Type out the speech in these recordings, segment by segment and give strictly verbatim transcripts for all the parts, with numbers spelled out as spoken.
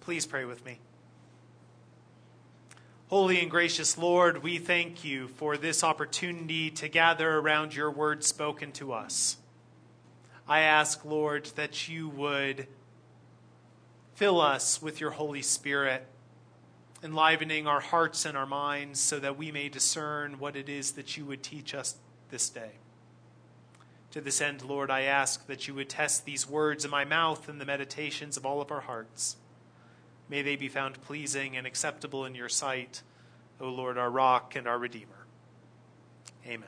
Please pray with me. Holy and gracious Lord, we thank you for this opportunity to gather around your word spoken to us. I ask, Lord, that you would fill us with your Holy Spirit, enlivening our hearts and our minds so that we may discern what it is that you would teach us this day. To this end, Lord, I ask that you would test these words in my mouth and the meditations of all of our hearts. May they be found pleasing and acceptable in your sight, O Lord, our rock and our Redeemer. Amen.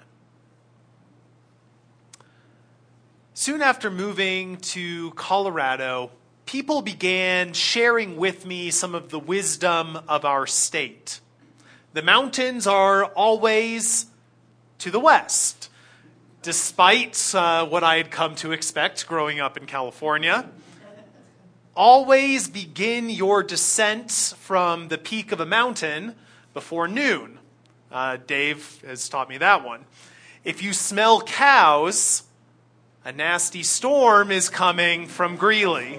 Soon after moving to Colorado, people began sharing with me some of the wisdom of our state. The mountains are always to the west, despite uh, what I had come to expect growing up in California. Always begin your descent from the peak of a mountain before noon. Uh, Dave has taught me that one. If you smell cows, a nasty storm is coming from Greeley.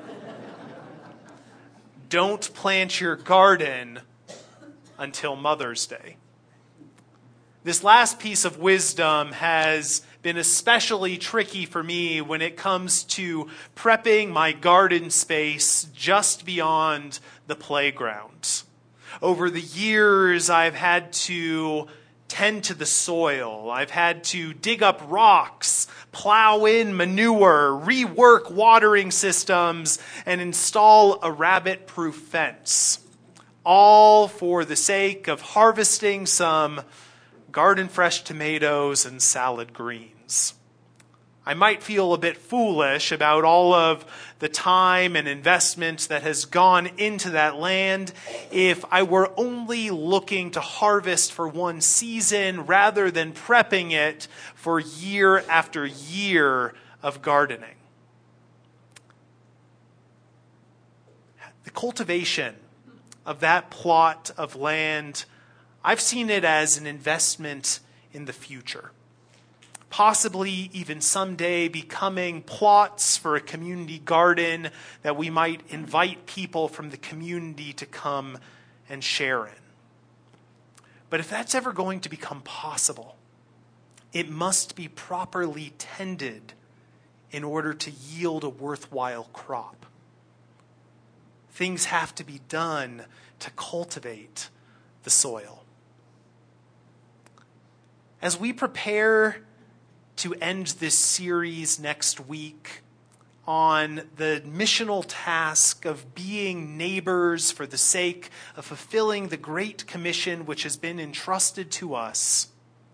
Don't plant your garden until Mother's Day. This last piece of wisdom has been especially tricky for me when it comes to prepping my garden space just beyond the playground. Over the years, I've had to tend to the soil. I've had to dig up rocks, plow in manure, rework watering systems, and install a rabbit-proof fence. All for the sake of harvesting some garden fresh tomatoes and salad greens. I might feel a bit foolish about all of the time and investment that has gone into that land if I were only looking to harvest for one season rather than prepping it for year after year of gardening. The cultivation of that plot of land, I've seen it as an investment in the future. Possibly even someday becoming plots for a community garden that we might invite people from the community to come and share in. But if that's ever going to become possible, it must be properly tended in order to yield a worthwhile crop. Things have to be done to cultivate the soil. As we prepare to end this series next week on the missional task of being neighbors for the sake of fulfilling the Great Commission which has been entrusted to us,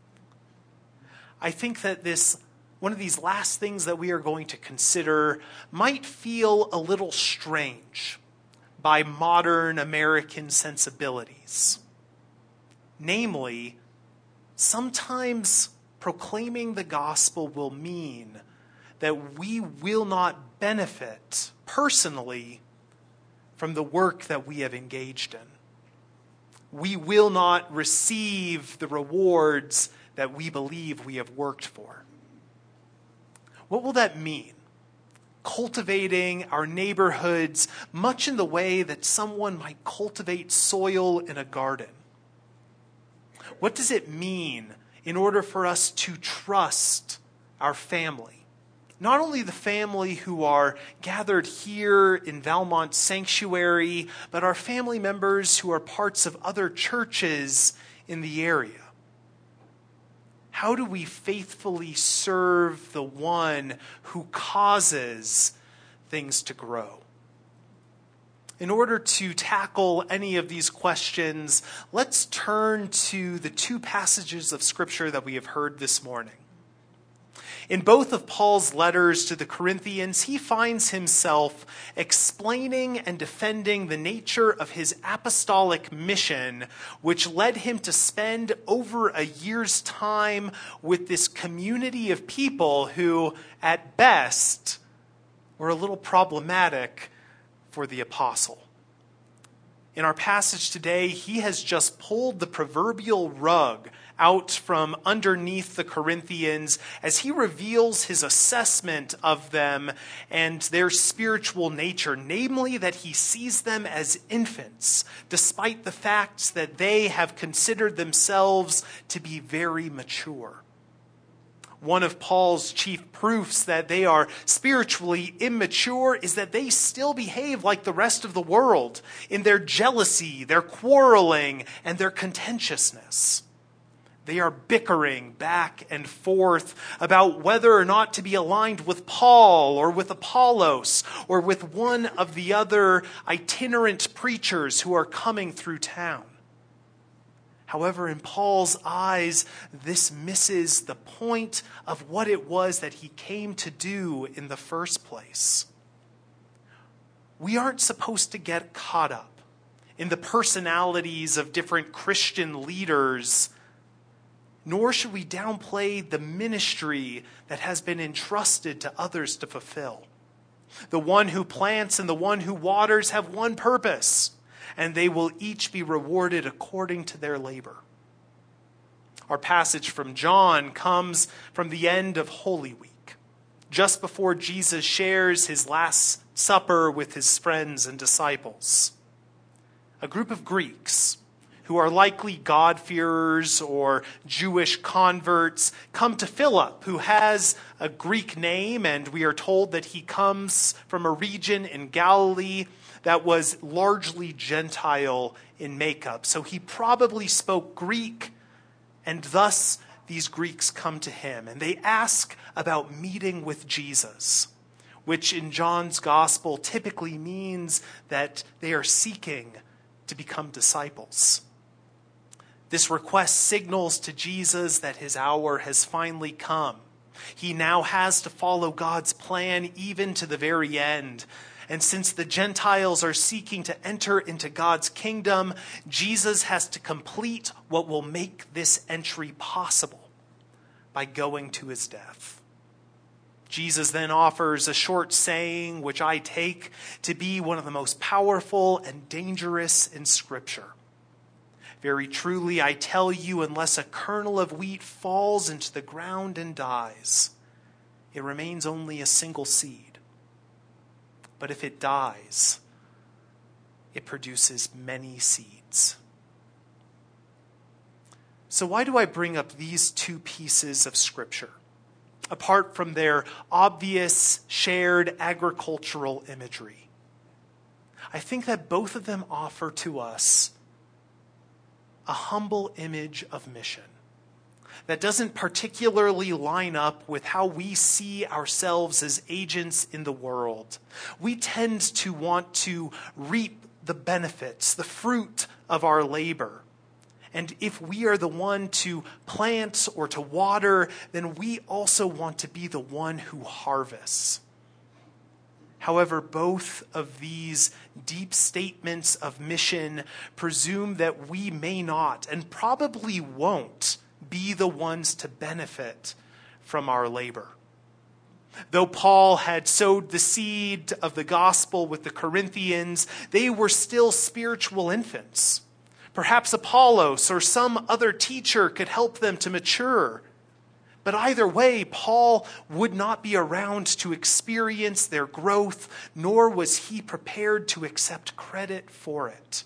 I think that this one of these last things that we are going to consider might feel a little strange by modern American sensibilities. Namely, sometimes proclaiming the gospel will mean that we will not benefit personally from the work that we have engaged in. We will not receive the rewards that we believe we have worked for. What will that mean? Cultivating our neighborhoods much in the way that someone might cultivate soil in a garden. What does it mean in order for us to trust our family? Not only the family who are gathered here in Valmont Sanctuary, but our family members who are parts of other churches in the area. How do we faithfully serve the one who causes things to grow? In order to tackle any of these questions, let's turn to the two passages of Scripture that we have heard this morning. In both of Paul's letters to the Corinthians, he finds himself explaining and defending the nature of his apostolic mission, which led him to spend over a year's time with this community of people who, at best, were a little problematic for the apostle. In our passage today, he has just pulled the proverbial rug out from underneath the Corinthians as he reveals his assessment of them and their spiritual nature, namely that he sees them as infants, despite the fact that they have considered themselves to be very mature. One of Paul's chief proofs that they are spiritually immature is that they still behave like the rest of the world in their jealousy, their quarreling, and their contentiousness. They are bickering back and forth about whether or not to be aligned with Paul or with Apollos or with one of the other itinerant preachers who are coming through town. However, in Paul's eyes, this misses the point of what it was that he came to do in the first place. We aren't supposed to get caught up in the personalities of different Christian leaders, nor should we downplay the ministry that has been entrusted to others to fulfill. The one who plants and the one who waters have one purpose, and they will each be rewarded according to their labor. Our passage from John comes from the end of Holy Week, just before Jesus shares his Last Supper with his friends and disciples. A group of Greeks, who are likely God-fearers or Jewish converts, come to Philip, who has a Greek name, and we are told that he comes from a region in Galilee that was largely Gentile in makeup. So he probably spoke Greek, and thus these Greeks come to him, and they ask about meeting with Jesus, which in John's gospel typically means that they are seeking to become disciples. This request signals to Jesus that his hour has finally come. He now has to follow God's plan even to the very end. And since the Gentiles are seeking to enter into God's kingdom, Jesus has to complete what will make this entry possible by going to his death. Jesus then offers a short saying, which I take to be one of the most powerful and dangerous in Scripture. Very truly, I tell you, unless a kernel of wheat falls into the ground and dies, it remains only a single seed. But if it dies, it produces many seeds. So why do I bring up these two pieces of Scripture, apart from their obvious shared agricultural imagery? I think that both of them offer to us a humble image of mission that doesn't particularly line up with how we see ourselves as agents in the world. We tend to want to reap the benefits, the fruit of our labor. And if we are the one to plant or to water, then we also want to be the one who harvests. However, both of these deep statements of mission presume that we may not, and probably won't, be the ones to benefit from our labor. Though Paul had sowed the seed of the gospel with the Corinthians, they were still spiritual infants. Perhaps Apollos or some other teacher could help them to mature. But either way, Paul would not be around to experience their growth, nor was he prepared to accept credit for it.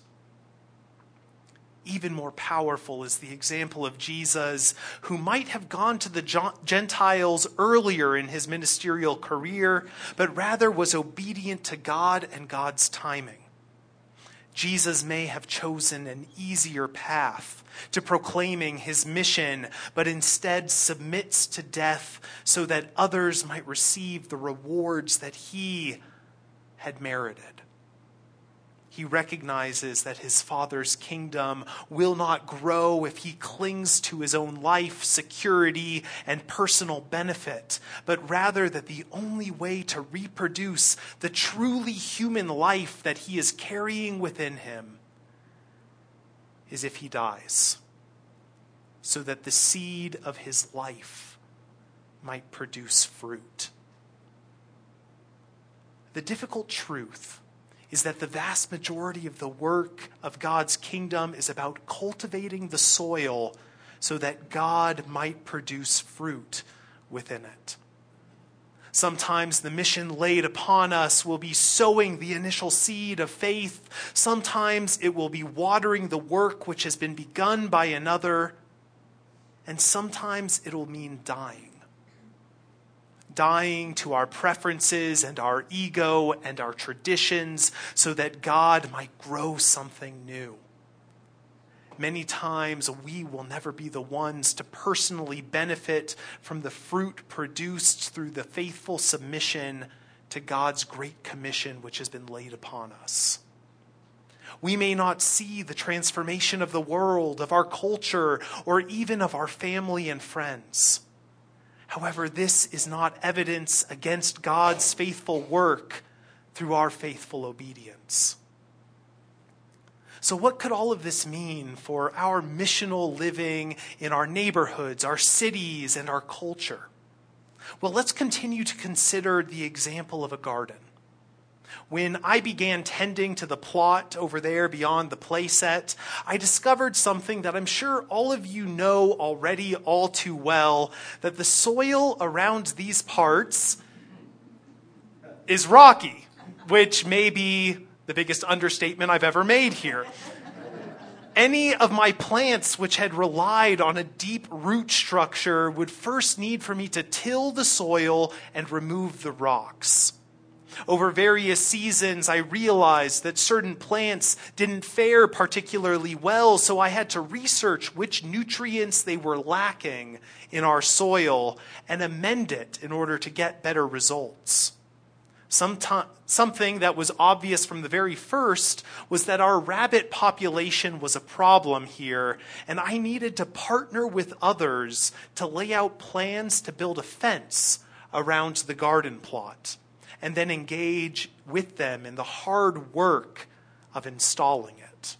Even more powerful is the example of Jesus, who might have gone to the Gentiles earlier in his ministerial career, but rather was obedient to God and God's timing. Jesus may have chosen an easier path to proclaiming his mission, but instead submits to death so that others might receive the rewards that he had merited. He recognizes that his Father's kingdom will not grow if he clings to his own life, security, and personal benefit, but rather that the only way to reproduce the truly human life that he is carrying within him is if he dies, so that the seed of his life might produce fruit. The difficult truth is that the vast majority of the work of God's kingdom is about cultivating the soil so that God might produce fruit within it. Sometimes the mission laid upon us will be sowing the initial seed of faith. Sometimes it will be watering the work which has been begun by another. And sometimes it will mean dying. Dying to our preferences and our ego and our traditions so that God might grow something new. Many times we will never be the ones to personally benefit from the fruit produced through the faithful submission to God's great commission which has been laid upon us. We may not see the transformation of the world, of our culture, or even of our family and friends. However, this is not evidence against God's faithful work through our faithful obedience. So what could all of this mean for our missional living in our neighborhoods, our cities, and our culture? Well, let's continue to consider the example of a garden. When I began tending to the plot over there beyond the playset, I discovered something that I'm sure all of you know already all too well, that the soil around these parts is rocky, which may be the biggest understatement I've ever made here. Any of my plants which had relied on a deep root structure would first need for me to till the soil and remove the rocks. Over various seasons, I realized that certain plants didn't fare particularly well, so I had to research which nutrients they were lacking in our soil and amend it in order to get better results. Sometime, something that was obvious from the very first was that our rabbit population was a problem here, and I needed to partner with others to lay out plans to build a fence around the garden plot, and then engage with them in the hard work of installing it.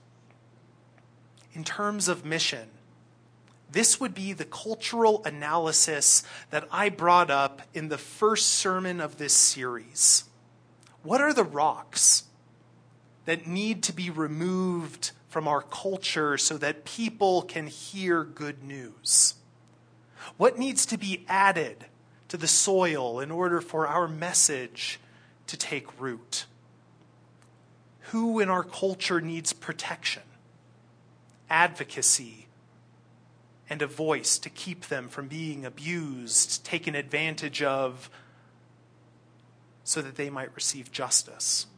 In terms of mission, this would be the cultural analysis that I brought up in the first sermon of this series. What are the rocks that need to be removed from our culture so that people can hear good news? What needs to be added to the soil in order for our message to take root? Who in our culture needs protection, advocacy, and a voice to keep them from being abused, taken advantage of, so that they might receive justice?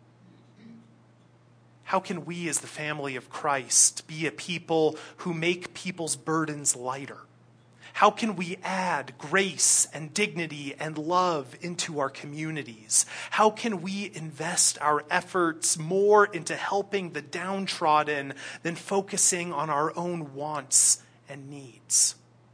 How can we as the family of Christ be a people who make people's burdens lighter? How can we add grace and dignity and love into our communities? How can we invest our efforts more into helping the downtrodden than focusing on our own wants and needs?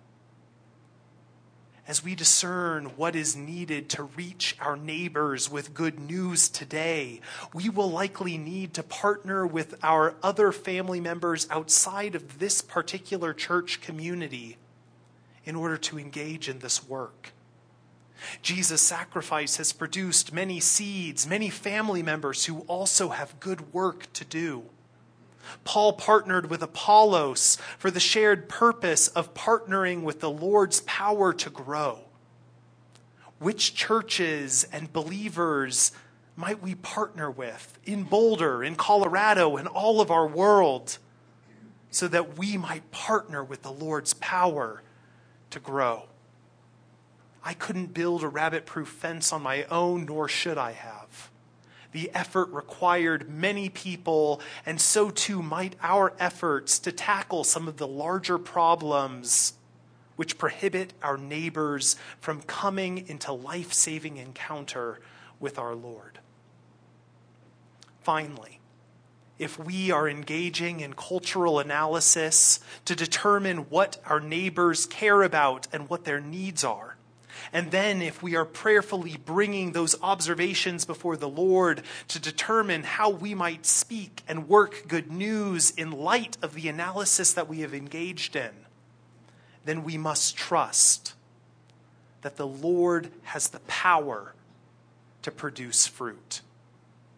As we discern what is needed to reach our neighbors with good news today, we will likely need to partner with our other family members outside of this particular church community in order to engage in this work. Jesus' sacrifice has produced many seeds, many family members who also have good work to do. Paul partnered with Apollos for the shared purpose of partnering with the Lord's power to grow. Which churches and believers might we partner with in Boulder, in Colorado, in all of our world, so that we might partner with the Lord's power to grow? I couldn't build a rabbit-proof fence on my own, nor should I have. The effort required many people, and so too might our efforts to tackle some of the larger problems which prohibit our neighbors from coming into life-saving encounter with our Lord. Finally, if we are engaging in cultural analysis to determine what our neighbors care about and what their needs are, and then if we are prayerfully bringing those observations before the Lord to determine how we might speak and work good news in light of the analysis that we have engaged in, then we must trust that the Lord has the power to produce fruit.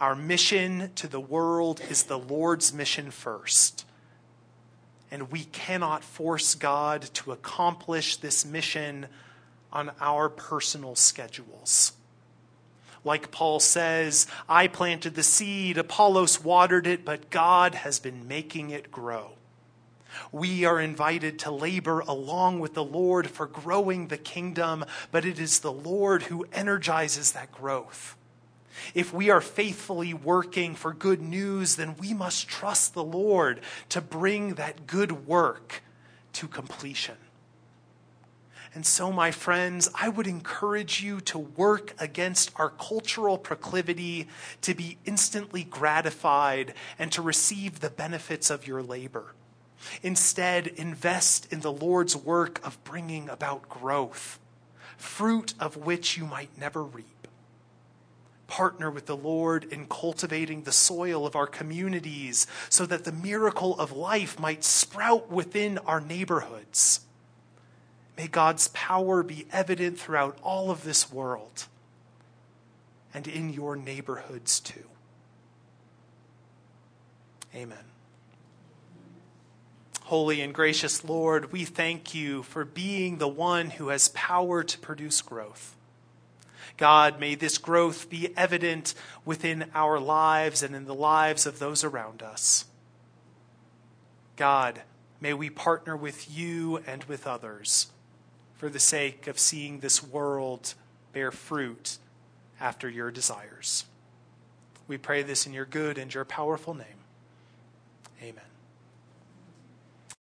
Our mission to the world is the Lord's mission first. And we cannot force God to accomplish this mission on our personal schedules. Like Paul says, I planted the seed, Apollos watered it, but God has been making it grow. We are invited to labor along with the Lord for growing the kingdom, but it is the Lord who energizes that growth. If we are faithfully working for good news, then we must trust the Lord to bring that good work to completion. And so, my friends, I would encourage you to work against our cultural proclivity to be instantly gratified and to receive the benefits of your labor. Instead, invest in the Lord's work of bringing about growth, fruit of which you might never reap. Partner with the Lord in cultivating the soil of our communities so that the miracle of life might sprout within our neighborhoods. May God's power be evident throughout all of this world and in your neighborhoods too. Amen. Holy and gracious Lord, we thank you for being the one who has power to produce growth. God, may this growth be evident within our lives and in the lives of those around us. God, may we partner with you and with others for the sake of seeing this world bear fruit after your desires. We pray this in your good and your powerful name. Amen.